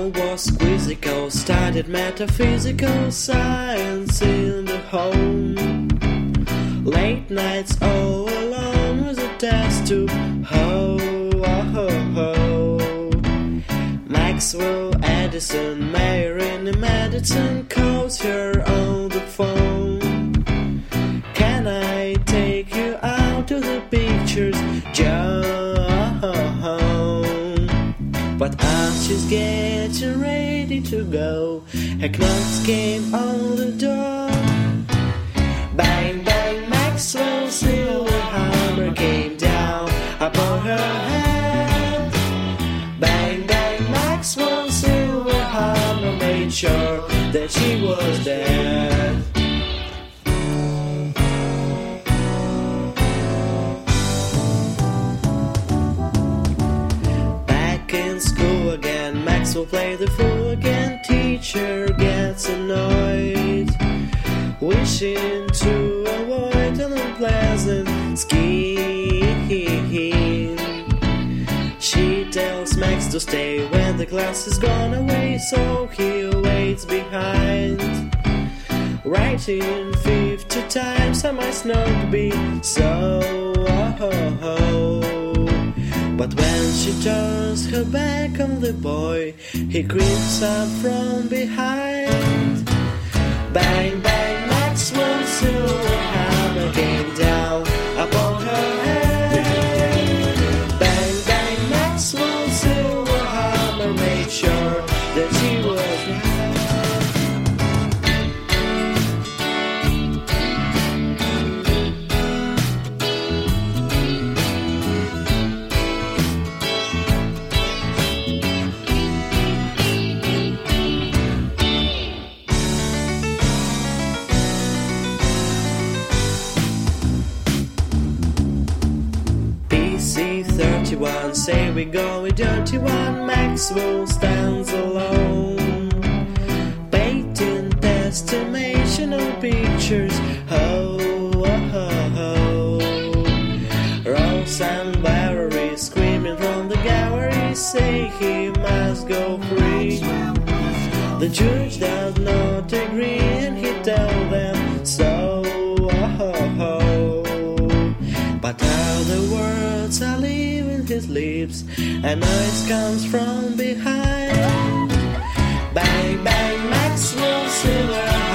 John was quizzical, studied metaphysical science in the home. Late nights all alone with a test to ho, ho, ho. Maxwell Edison, mayor in the Madison, calls her on the phone. Can I take you out to the pictures, John? But as she's getting ready to go, her knocks came on the door. Bang, bang, Maxwell's silver hammer came down upon her head. Bang, bang, Maxwell's silver hammer made sure that she was dead. Maxwell play the fool again, teacher gets annoyed, wishing to avoid an unpleasant scheme. She tells Max to stay when the class is gone away, so he waits behind, writing 50 times I must not be so. But when she turns her back on the boy, he creeps up from behind. Bang, bang, Maxwell's silver hammer came down upon her head. Bang, bang, Maxwell's silver hammer made sure that she was right. PC-31, say we go with dirty one. Maxwell stands alone, painting estimation of pictures. Ho, ho, ho. Rose and Valerie screaming from the gallery, say he must go free. The judge does not agree and he tells them so. But other words are leaving his lips, a noise comes from behind. Bang, bang, Maxwell's silver